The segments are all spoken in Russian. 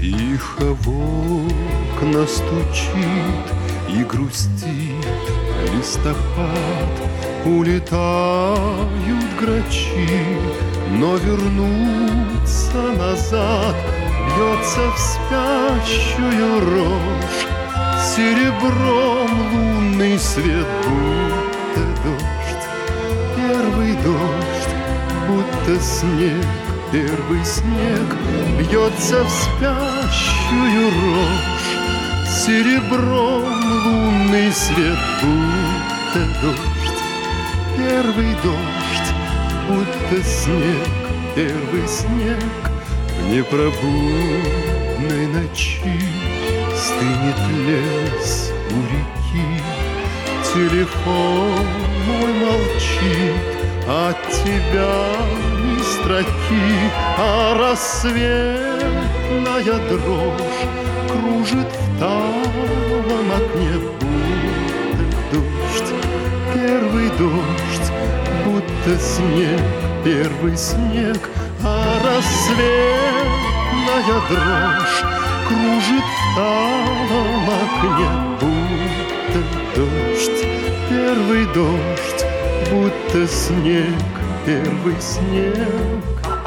Тихо в окна стучит и грустит листопад. Улетают грачи, но вернуться назад. Бьется в спящую рожь серебром лунный свет, будто дождь, первый дождь, будто снег, первый снег. Бьется в спящую рожь серебром лунный свет, будто дождь, первый дождь, будто снег, первый снег. В непробудной ночи стынет лес у реки, телефон мой молчит, от тебя ни строки, а рассветная дрожь кружит в талом окне, будто дождь, первый дождь, будто снег, первый снег. А рассветная дрожь кружит в талом окне, будто дождь, первый дождь, будто снег, первый снег.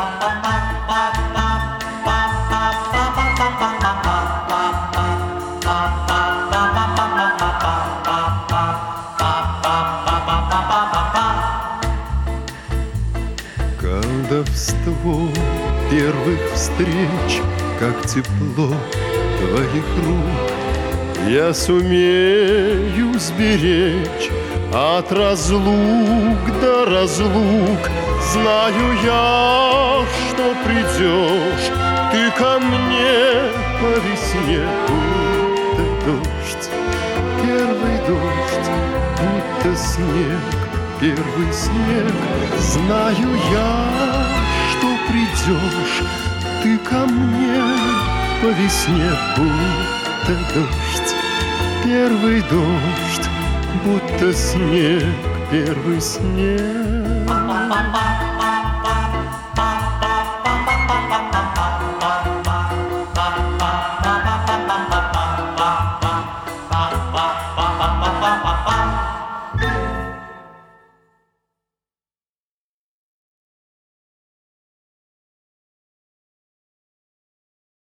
Колдовство первых встреч, как тепло твоих рук, я сумею сберечь от разлук до разлук. Знаю я, что придешь ты ко мне по весне, будто дождь, первый дождь, будто снег, первый снег. Знаю я, что придешь ты ко мне по весне, будто дождь, первый дождь, будто снег, первый снег.